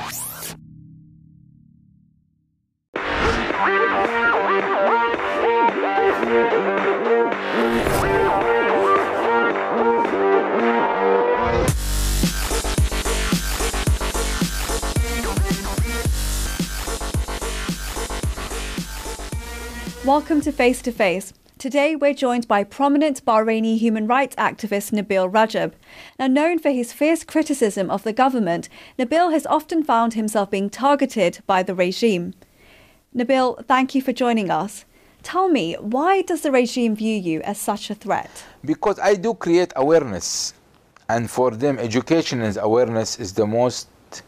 Welcome to Face to Face. Today we're joined by prominent Bahraini human rights activist Nabeel Rajab. Now known for his fierce criticism of the government, Nabeel has often found himself being targeted by the regime. Nabeel, thank you for joining us. Tell me, why does the regime view you as such a threat? Because I do create awareness, and for them education and awareness is the most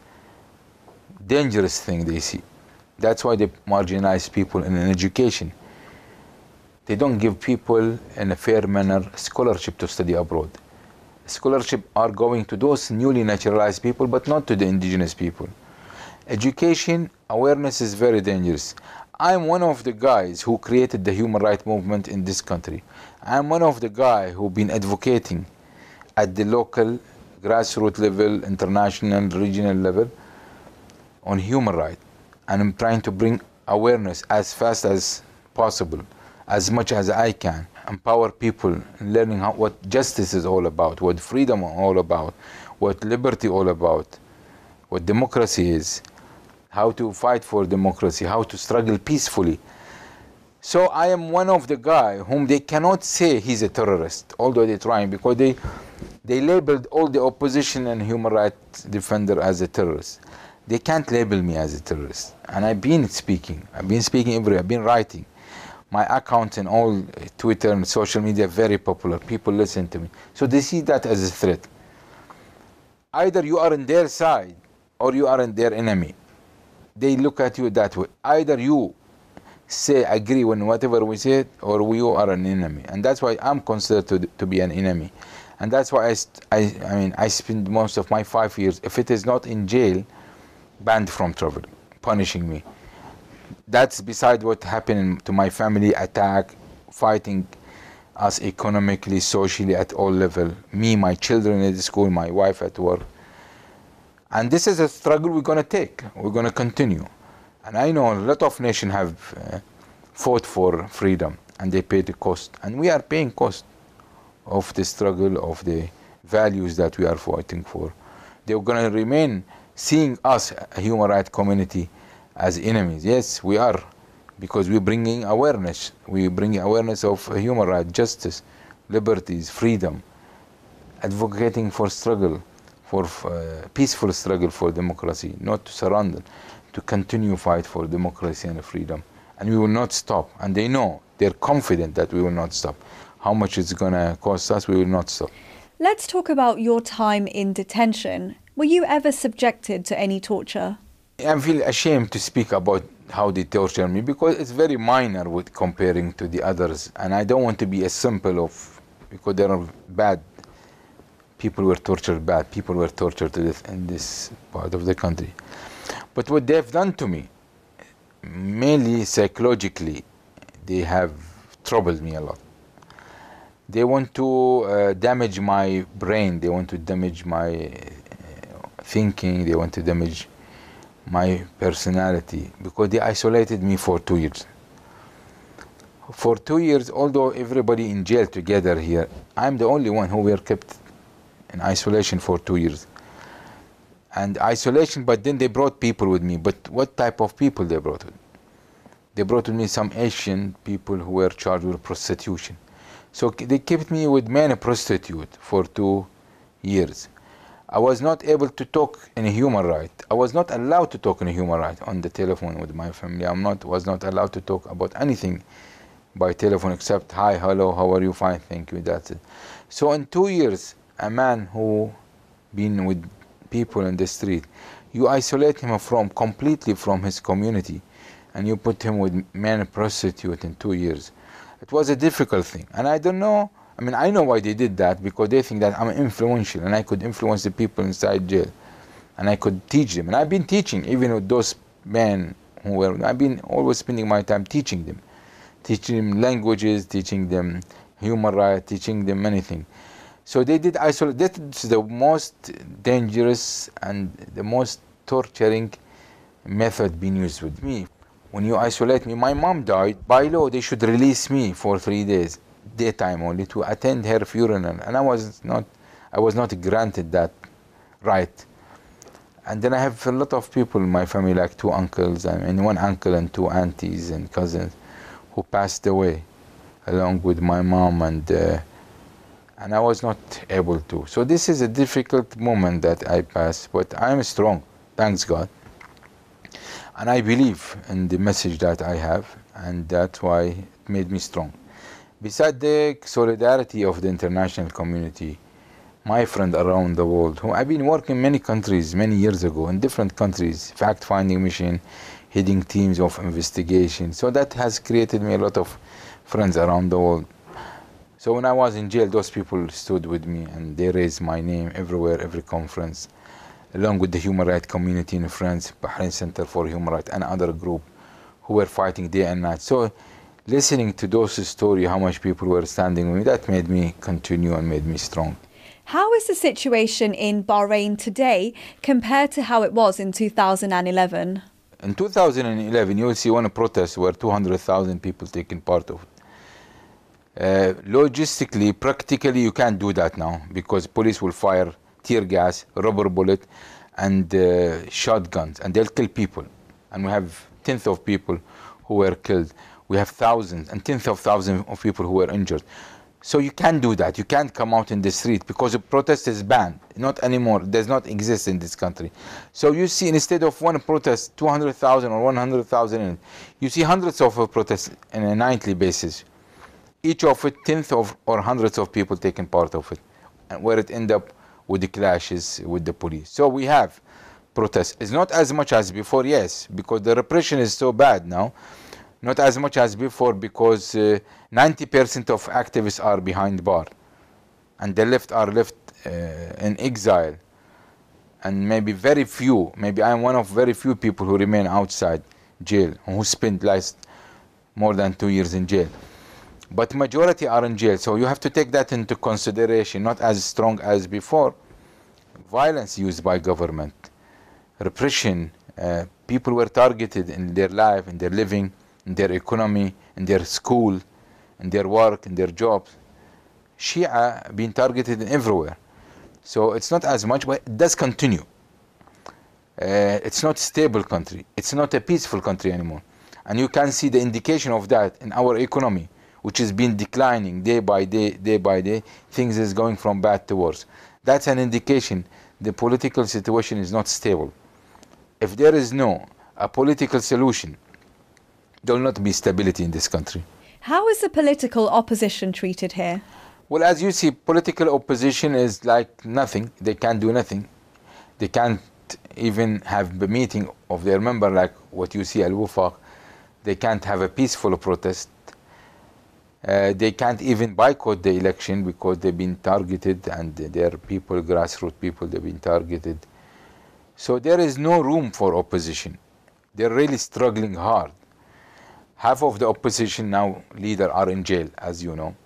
dangerous thing they see. That's why they marginalize people in education. They don't give people in a fair manner scholarship to study abroad. Scholarship are going to those newly naturalized people, but not to the indigenous people. Education, awareness is very dangerous. I'm one of the guys who created the human rights movement in this country. I'm one of the guys who've been advocating at the local, grassroots level, international, regional level on human rights. And I'm trying to bring awareness as fast as possible, as much as I can, empower people in learning what justice is all about, what freedom is all about, what liberty is all about, what democracy is, how to fight for democracy, how to struggle peacefully. So I am one of the guys whom they cannot say he's a terrorist, although they're trying, because they labeled all the opposition and human rights defender as a terrorist. They can't label me as a terrorist. And I've been speaking everywhere, I've been writing. My account in all Twitter and social media very popular. People listen to me. So they see that as a threat. Either you are on their side or you are on their enemy. They look at you that way. Either you say agree with whatever we said, or you are an enemy. And that's why I'm considered to be an enemy. And that's why I spend most of my 5 years, if it is not in jail, banned from travel, punishing me. That's beside what happened to my family, attack, fighting us economically, socially, at all levels. Me, my children at school, my wife at work. And this is a struggle we're going to take. We're going to continue. And I know a lot of nations have fought for freedom, and they paid the cost. And we are paying cost of the struggle, of the values that we are fighting for. They're going to remain seeing us, a human rights community, as enemies. Yes, we are, because we're bringing awareness. We bring awareness of human rights, justice, liberties, freedom, advocating for struggle, for peaceful struggle for democracy, not to surrender, to continue fight for democracy and freedom. And we will not stop. And they know, they're confident that we will not stop. How much it's going to cost us, we will not stop. Let's talk about your time in detention. Were you ever subjected to any torture? I feel ashamed to speak about how they torture me, because it's very minor with comparing to the others, and I don't want to be a sample of, because there are bad people were tortured bad, people were tortured to death in this part of the country. But what they've done to me, mainly psychologically, they have troubled me a lot. They want to damage my brain, they want to damage my thinking, they want to damage my personality, because they isolated me for 2 years. For 2 years, although everybody in jail together here, I'm the only one who were kept in isolation for 2 years. And isolation, but then they brought people with me. But what type of people they brought with me? They brought with me some Asian people who were charged with prostitution. So they kept me with many prostitutes for 2 years. I was not able to talk in a human right. I was not allowed to talk in a human right on the telephone with my family. Was not allowed to talk about anything by telephone except, hi, hello, how are you, fine, thank you, that's it. So in 2 years, a man who been with people in the street, you isolate him completely from his community, and you put him with many prostitutes in 2 years. It was a difficult thing, and I don't know. I know why they did that, because they think that I'm influential and I could influence the people inside jail, and I could teach them. And I've been teaching, even with those men I've been always spending my time teaching them languages, teaching them human rights, teaching them many things. So they did isolate. That's the most dangerous and the most torturing method being used with me. When you isolate me, my mom died. By law, they should release me for 3 days, daytime only, to attend her funeral, and I was not granted that right. And then I have a lot of people in my family, like 2 uncles, and 1 uncle and 2 aunties and cousins, who passed away, along with my mom, and I was not able to. So this is a difficult moment that I passed, but I am strong, thanks God. And I believe in the message that I have, and that's why it made me strong. Besides the solidarity of the international community, my friend around the world, who I've been working in many countries many years ago, in different countries, fact-finding mission, heading teams of investigation. So that has created me a lot of friends around the world. So when I was in jail, those people stood with me, and they raised my name everywhere, every conference, along with the human rights community in France, Bahrain Center for Human Rights, and other group who were fighting day and night. So listening to those stories, how much people were standing with me, that made me continue and made me strong. How is the situation in Bahrain today compared to how it was in 2011? In 2011, you will see one protest where 200,000 people taking part of it. Logistically, practically, you can't do that now, because police will fire tear gas, rubber bullet, and shotguns, and they'll kill people. And we have tens of people who were killed. We have thousands and tens of thousands of people who were injured. So you can't do that. You can't come out in the street, because the protest is banned. Not anymore. It does not exist in this country. So you see, instead of one protest, 200,000 or 100,000, you see hundreds of protests on a nightly basis. Each of it, tens of or hundreds of people taking part of it, and where it end up with the clashes with the police. So we have protests. It's not as much as before, yes, because the repression is so bad now. Not as much as before, because 90% of activists are behind bar, and the left are left in exile, and maybe very few, maybe I'm one of very few people who remain outside jail, who spent more than 2 years in jail. But majority are in jail, so you have to take that into consideration. Not as strong as before. Violence used by government, repression, people were targeted in their life, in their living, in their economy, in their school, in their work, in their jobs. Shia being targeted everywhere. So it's not as much, but it does continue. It's not a stable country. It's not a peaceful country anymore. And you can see the indication of that in our economy, which has been declining day by day, day by day. Things is going from bad to worse. That's an indication the political situation is not stable. If there is a political solution, there will not be stability in this country. How is the political opposition treated here? Well, as you see, political opposition is like nothing. They can't do nothing. They can't even have a meeting of their member, like what you see Al-Wufaq. They can't have a peaceful protest. They can't even boycott the election, because they've been targeted, and their people, grassroots people, they've been targeted. So there is no room for opposition. They're really struggling hard. Half of the opposition now leaders are in jail, as you know,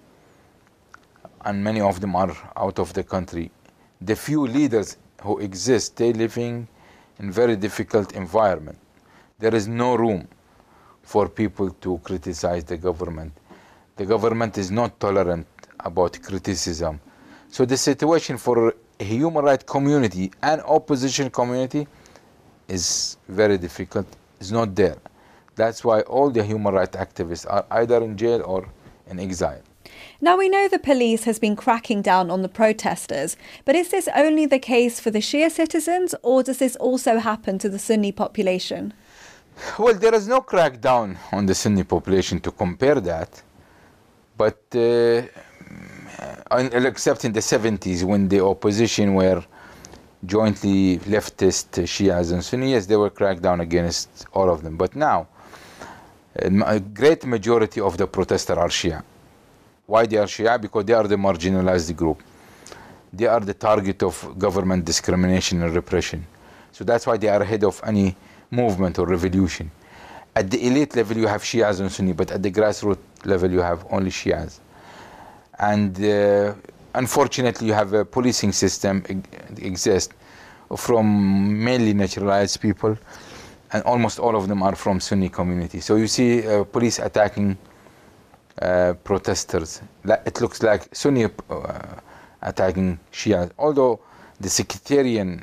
and many of them are out of the country. The few leaders who exist, they're living in very difficult environment. There is no room for people to criticize the government. The government is not tolerant about criticism. So the situation for a human rights community and opposition community is very difficult. It's not there. That's why all the human rights activists are either in jail or in exile. Now, we know the police has been cracking down on the protesters, but is this only the case for the Shia citizens, or does this also happen to the Sunni population? Well, there is no crackdown on the Sunni population to compare that. But except in the 70s, when the opposition were jointly leftist Shias and Sunnis, they were cracked down against all of them. But now, a great majority of the protesters are Shia. Why they are Shia? Because they are the marginalized group. They are the target of government discrimination and repression. So that's why they are ahead of any movement or revolution. At the elite level, you have Shias and Sunni, but at the grassroots level, you have only Shias. And unfortunately, you have a policing system exist from mainly naturalized people, and almost all of them are from Sunni community. So you see police attacking protesters. It looks like Sunni attacking Shia, although the sectarian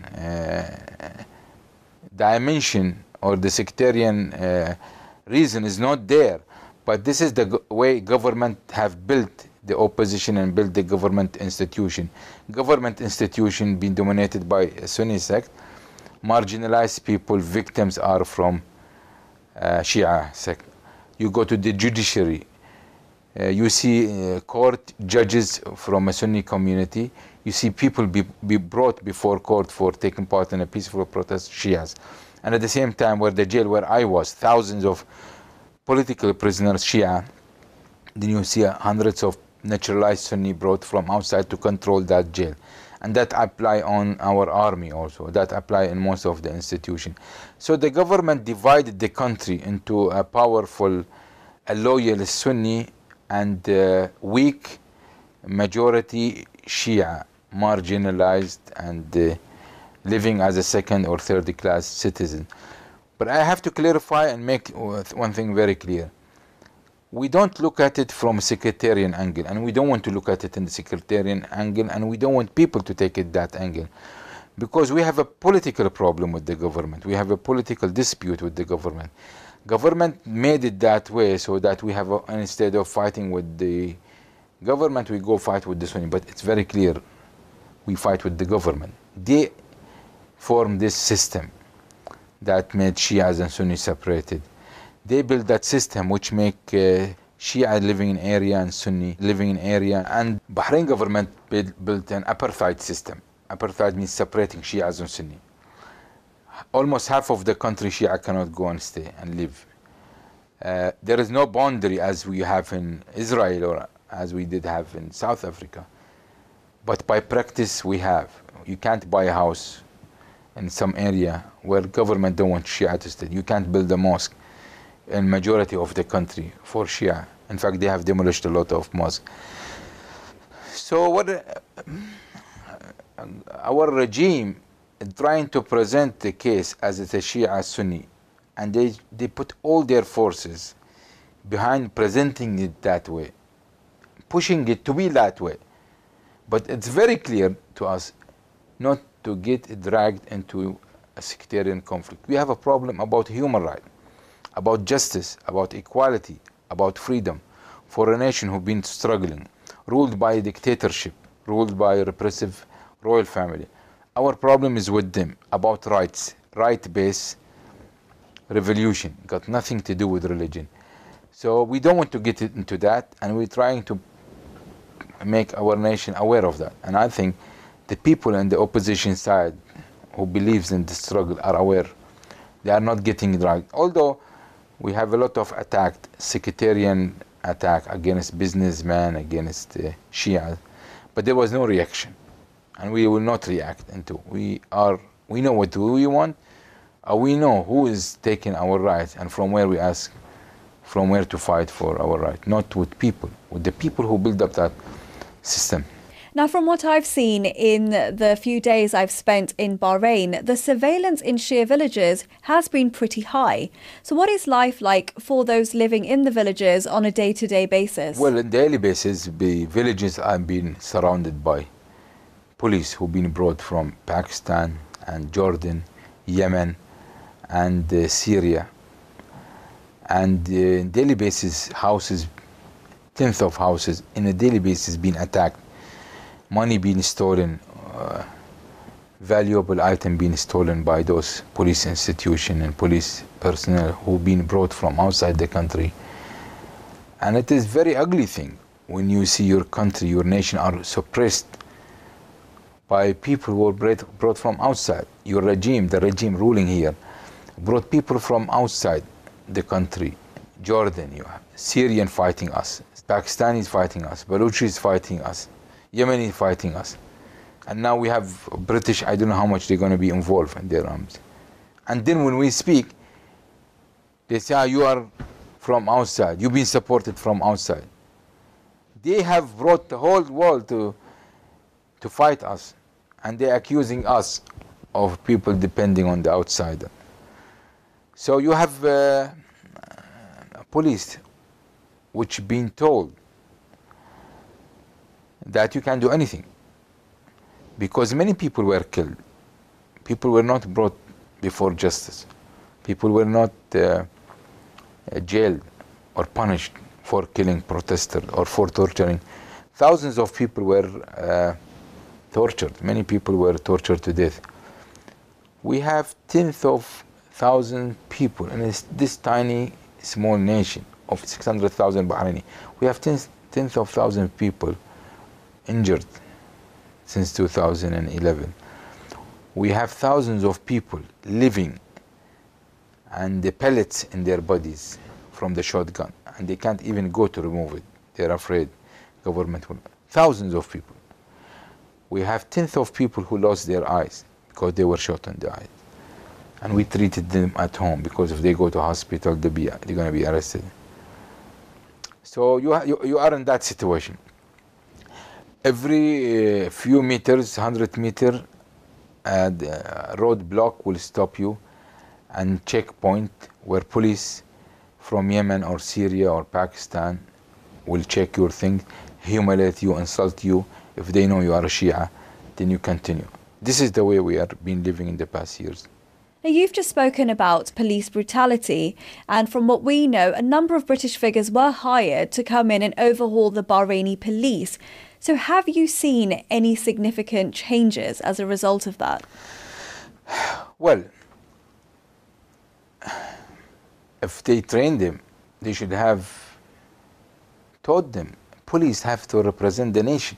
dimension or the sectarian reason is not there. But this is the way government have built the opposition and built the government institution. Government institution being dominated by a Sunni sect. Marginalized people, victims are from Shia sect. You go to the judiciary, you see court judges from a Sunni community. You see people be brought before court for taking part in a peaceful protest, Shias. And at the same time, where the jail where I was, thousands of political prisoners, Shia. Then you see hundreds of naturalized Sunni brought from outside to control that jail. And that apply on our army also. That apply in most of the institution. So the government divided the country into a powerful, a loyal Sunni and weak majority Shia, marginalized and living as a second or third class citizen. But I have to clarify and make one thing very clear. We don't look at it from a sectarian angle, and we don't want to look at it in the sectarian angle, and we don't want people to take it that angle. Because we have a political problem with the government. We have a political dispute with the government. Government made it that way so that we have, instead of fighting with the government, we go fight with the Sunni. But it's very clear, we fight with the government. They formed this system that made Shias and Sunni separated. They built that system which make Shia living in area and Sunni living in area. And Bahrain government built an apartheid system. Apartheid means separating Shias and Sunni. Almost half of the country Shia cannot go and stay and live. There is no boundary as we have in Israel or as we did have in South Africa. But by practice we have. You can't buy a house in some area where government don't want Shia to stay. You can't build a mosque in majority of the country for Shia. In fact, they have demolished a lot of mosques. So what our regime is trying to present the case as it's a Shia Sunni, and they put all their forces behind presenting it that way, pushing it to be that way. But it's very clear to us not to get dragged into a sectarian conflict. We have a problem about human rights, about justice, about equality, about freedom for a nation who've been struggling, ruled by a dictatorship, ruled by a repressive royal family. Our problem is with them, about rights, right-based revolution, got nothing to do with religion. So we don't want to get into that, and we're trying to make our nation aware of that. And I think the people on the opposition side who believes in the struggle are aware. They are not getting dragged. Although we have a lot of attacked, sectarian attack against businessmen, against Shia, but there was no reaction. And we will not react until we know what we want, we know who is taking our rights and from where we ask, from where to fight for our right, not with people, with the people who build up that system. Now, from what I've seen in the few days I've spent in Bahrain, the surveillance in Shia villages has been pretty high. So what is life like for those living in the villages on a day-to-day basis? Well, on a daily basis, the villages are being surrounded by police who've been brought from Pakistan and Jordan, Yemen and Syria. And on a daily basis, houses, tens of houses, in a daily basis being attacked. Money being stolen, valuable item being stolen by those police institutions and police personnel who've been brought from outside the country. And it is very ugly thing when you see your country, your nation are suppressed by people who were brought from outside. Your regime, the regime ruling here, brought people from outside the country. Jordan, you have Syrian fighting us, Pakistanis fighting us, Baluchis fighting us, Yemeni fighting us. And now we have British, I don't know how much they're going to be involved in their arms. And then when we speak, they say, you are from outside, you've been supported from outside. They have brought the whole world to fight us. And they're accusing us of people depending on the outsider. So you have police which been told that you can do anything, because many people were killed. People were not brought before justice. People were not jailed or punished for killing protesters or for torturing. Thousands of people were tortured. Many people were tortured to death. We have tenth of thousand people in this tiny, small nation of 600,000 Bahraini. We have tenth of thousand people injured since 2011. We have thousands of people living and the pellets in their bodies from the shotgun, and they can't even go to remove it. They're afraid government will. Thousands of people. We have tenth of people who lost their eyes because they were shot in the eyes, and we treated them at home because if they go to hospital, they're going to be arrested. So you are in that situation. Every few meters, 100 meters, the roadblock will stop you, and checkpoint where police from Yemen or Syria or Pakistan will check your things, humiliate you, insult you. If they know you are a Shia, then you continue. This is the way we have been living in the past years. Now, you've just spoken about police brutality, and from what we know, a number of British figures were hired to come in and overhaul the Bahraini police. So have you seen any significant changes as a result of that? Well, if they train them, they should have taught them. Police have to represent the nation.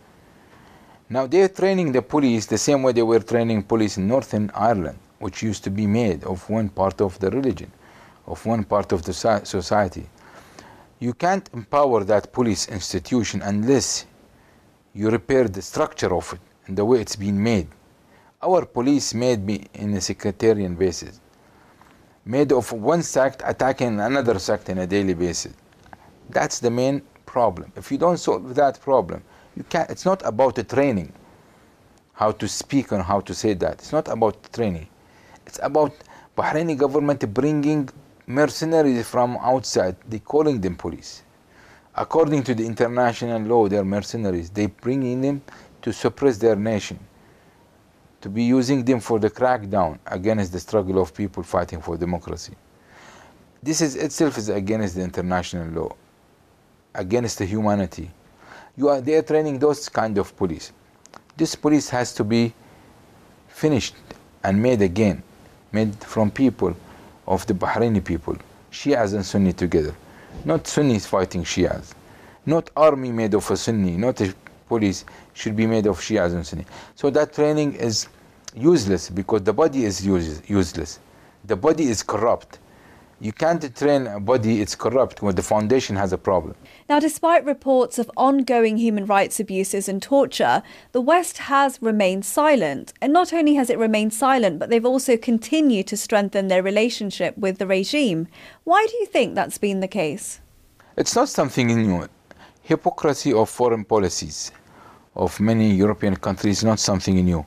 Now they're training the police the same way they were training police in Northern Ireland, which used to be made of one part of the religion, of one part of the society. You can't empower that police institution unless you repair the structure of it and the way it's been made. Our police made me in a sectarian basis, made of one sect attacking another sect on a daily basis. That's the main problem. If you don't solve that problem, you can't. It's not about the training, how to speak and how to say that. It's not about training. It's about Bahraini government bringing mercenaries from outside. They calling them police. According to the international law, they're mercenaries. They bring in them to suppress their nation, to be using them for the crackdown against the struggle of people fighting for democracy. This is itself is against the international law, against the humanity. They are training those kind of police. This police has to be finished and made again, made from people of the Bahraini people, Shias and Sunni together. Not Sunnis fighting Shias. Not army made of a Sunni, not a police should be made of Shias and Sunni. So that training is useless because the body is useless. The body is corrupt. You can't train a body, it's corrupt when the foundation has a problem. Now, despite reports of ongoing human rights abuses and torture, the West has remained silent. And not only has it remained silent, but they've also continued to strengthen their relationship with the regime. Why do you think that's been the case? It's not something new. Hypocrisy of foreign policies of many European countries is not something new.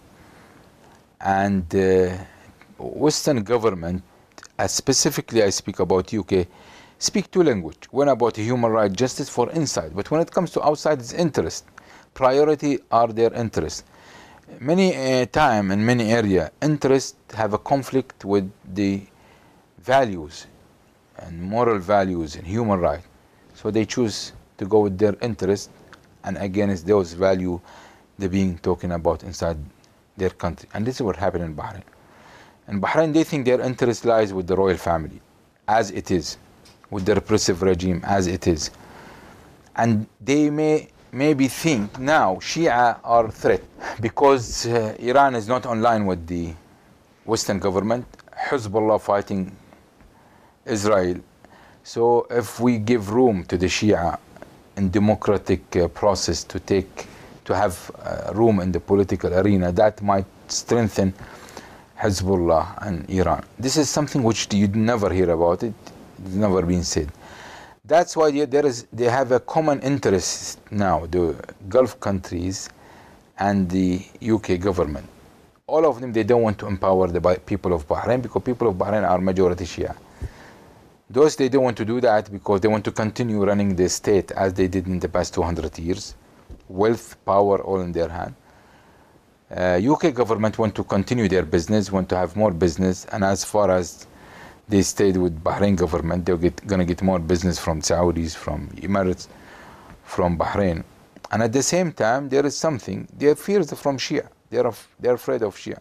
And Western government, specifically I speak about UK, speak two language. One about human rights, justice for inside, but when it comes to outside, it's interest. Priority are their interests. Many time in many area, interests have a conflict with the values and moral values and human rights. So they choose to go with their interest and against those values they're being talking about inside their country. And this is what happened in Bahrain. In Bahrain, they think their interest lies with the royal family, as it is, with the repressive regime, as it is. And they maybe think now Shia are a threat because Iran is not online with the Western government, Hezbollah fighting Israel. So if we give room to the Shia in democratic process to have room in the political arena, that might strengthen Hezbollah and Iran. This is something which you'd never hear about it. It's never been said. That's why they have a common interest now, the Gulf countries and the UK government. all of them, they don't want to empower the people of Bahrain, because people of Bahrain are majority Shia. Those, they don't want to do that because they want to continue running the state as they did in the past 200 years. Wealth, power, all in their hand. UK government want to continue their business, want to have more business, and as far as they stayed with Bahrain government, they're going to get more business from Saudis, from Emirates, from Bahrain. And at the same time, there is something, their fears from Shia. They're afraid of Shia.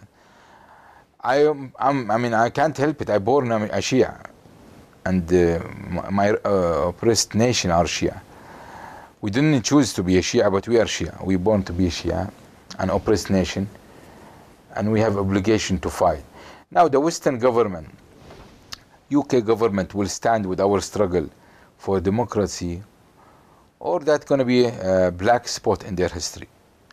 I mean, I can't help it. I born a Shia, and my oppressed nation are Shia. We didn't choose to be a Shia, but we are Shia. We born to be a Shia, an oppressed nation, and we have obligation to fight. Now, the Western government, UK government, will stand with our struggle for democracy, or that's going to be a black spot in their history.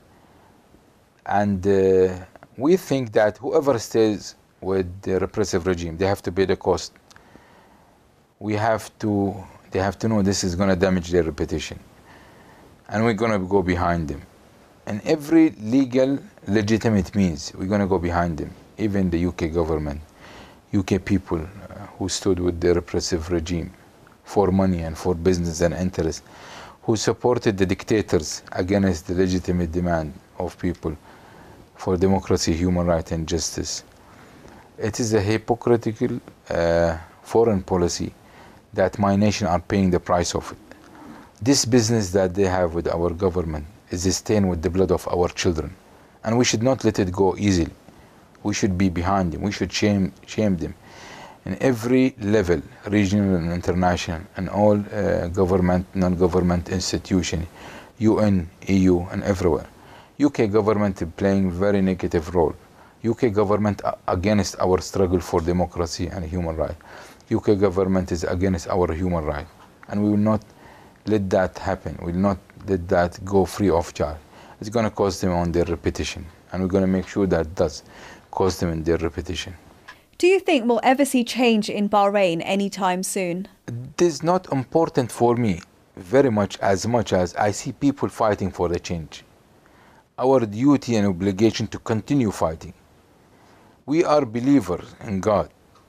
And we think that whoever stays with the repressive regime, they have to pay the cost. They have to know this is going to damage their reputation. And we're going to go behind them. And every legal, legitimate means, we're going to go behind them. Even the UK government, UK people who stood with the repressive regime for money and for business and interest, who supported the dictators against the legitimate demand of people for democracy, human rights, and justice. It is a hypocritical foreign policy that my nation are paying the price of it. This business that they have with our government is stained with the blood of our children, and we should not let it go easily. We should be behind them. We should shame them in every level, regional and international, and all government, non-government institution, UN, EU, and everywhere. UK government is playing very negative role. UK government against our struggle for democracy and human rights. UK government is against our human rights, and we will not let that happen. We will not let that go free of charge. It's going to cost them on their reputation, and we're going to make sure that does cost them in their reputation. Do you think we'll ever see change in Bahrain anytime soon? It is not important for me very much as I see people fighting for the change. Our duty and obligation to continue fighting. We are believers in God.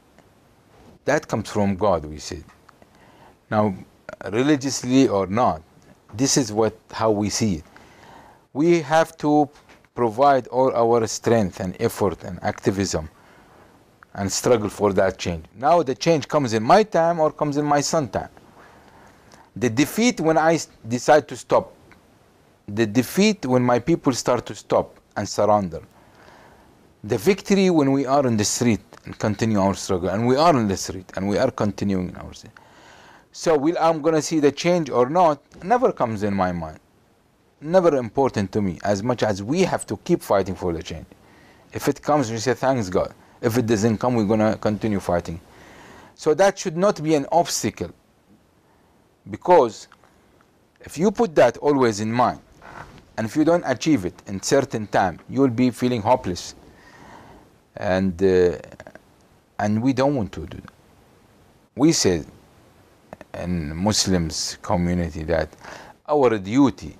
That comes from God, we said. Now, religiously or not, this is how we see it. We have to provide all our strength and effort and activism and struggle for that change. Now the change comes in my time or comes in my son's time. The defeat when I decide to stop. The defeat when my people start to stop and surrender. The victory when we are in the street and continue our struggle. And we are in the street and we are continuing our street. So I'm going to see the change or not, never comes in my mind. Never important to me, as much as we have to keep fighting for the change. If it comes, we say thanks God. If it doesn't come, we're going to continue fighting. So that should not be an obstacle. Because if you put that always in mind, and if you don't achieve it in certain time, you'll be feeling hopeless. And we don't want to do that. We said in Muslims community that our duty,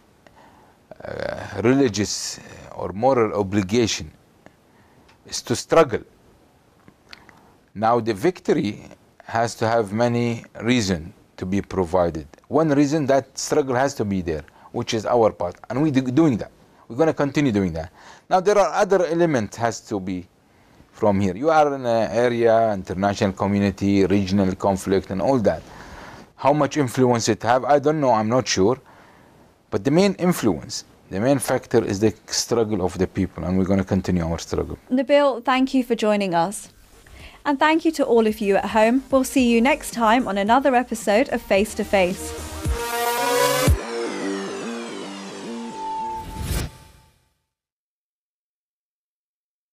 religious or moral obligation, is to struggle. Now the victory has to have many reasons to be provided. One reason, that struggle has to be there, which is our part, and we're doing that. We're going to continue doing that. Now there are other elements has to be from here. You are in an area, international community, regional conflict, and all that. How much influence it have, I don't know, I'm not sure. But the main influence, the main factor is the struggle of the people, and we're going to continue our struggle. Nabil, thank you for joining us. And thank you to all of you at home. We'll see you next time on another episode of Face to Face.